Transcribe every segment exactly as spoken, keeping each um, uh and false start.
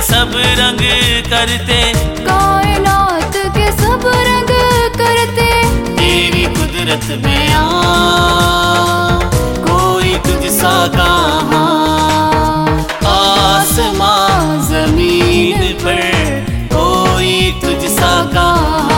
सब रंग करते, कायनात के सब रंग करते, तेरी कुदरत में आ कोई तुझसा कहाँ। आसमां जमीन पर कोई तुझसा कहाँ।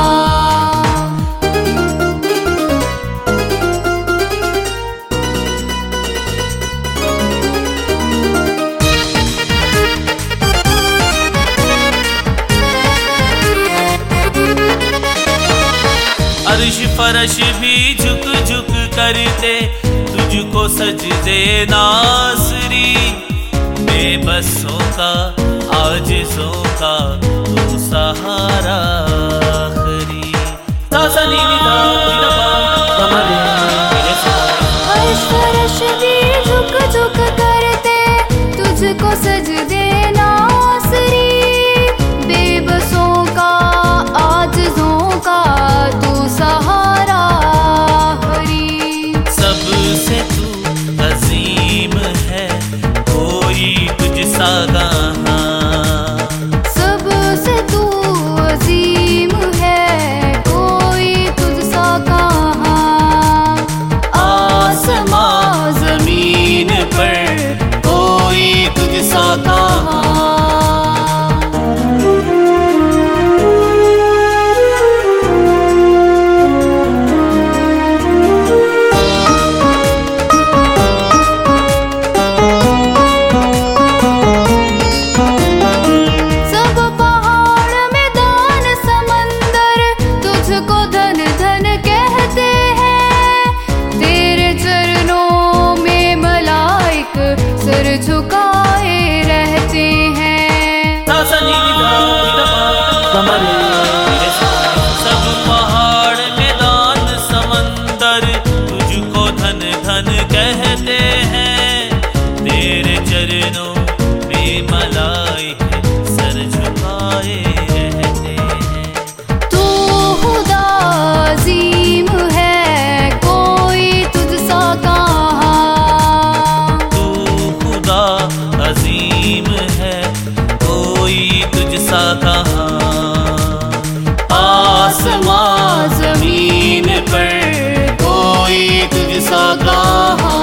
अर्श फरश भी झुक झुक करते, तुझको सजदे नासरी। बेबसों का आजिज़ों का तू सहारा आखरी। अर्श फरश भी झुक झुक करते, तुझको सजदे नासरी। बेबसों का आजिज़ों का तू सहारा हरी। सबसे तू अजीम है कोई तुझसा कहाँ। सबसे तू अजीम है कोई तुझसा कहाँ। आसमां जमीन पर कोई तुझसा कहाँ। सर झुकाए रहते हैं। सब पहाड़ मैदान समंदर तुझको धन धन कहते हैं। तेरे चरणों में मलाइके सर झुकाए रहते हैं। तू खुदा अजीम है कोई तुझसा कहाँ। अजीम है कोई तुझसा कहाँ। आसमां जमीन पर कोई तुझसा कहाँ।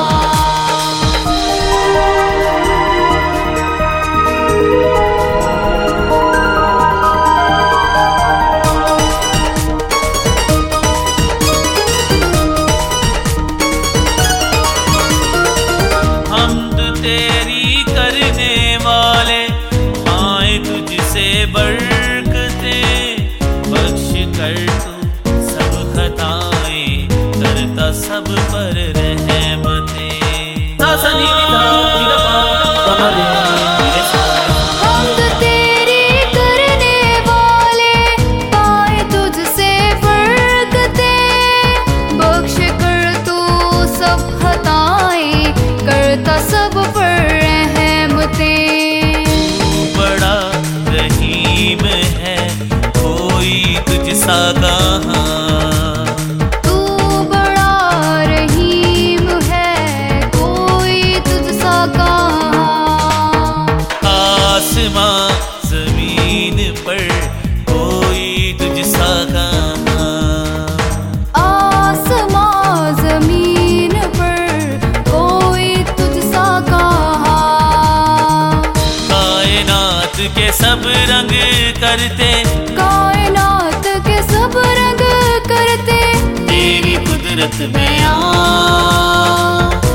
तेरी करने वाले पाए तुझसे बरकते। बख्श कर तू सब खताएं करता सब पर रहमते। हमद तेरी करने वाले पाए तुझसे बरकते। बख्श कर तू सब खताएं करता सब पर रहमते। बड़ा रहीम है कोई तुझसा कहाँ। तू बड़ा रहीम है कोई तुझसा कहाँ। आसमां जमीन पर कोई तुझसा कहाँ। आसमां जमीन पर कोई तुझसा कहाँ। कायनात के सब रंग करते, कायनात के सब रंग करते, तेरी कुदरत में आ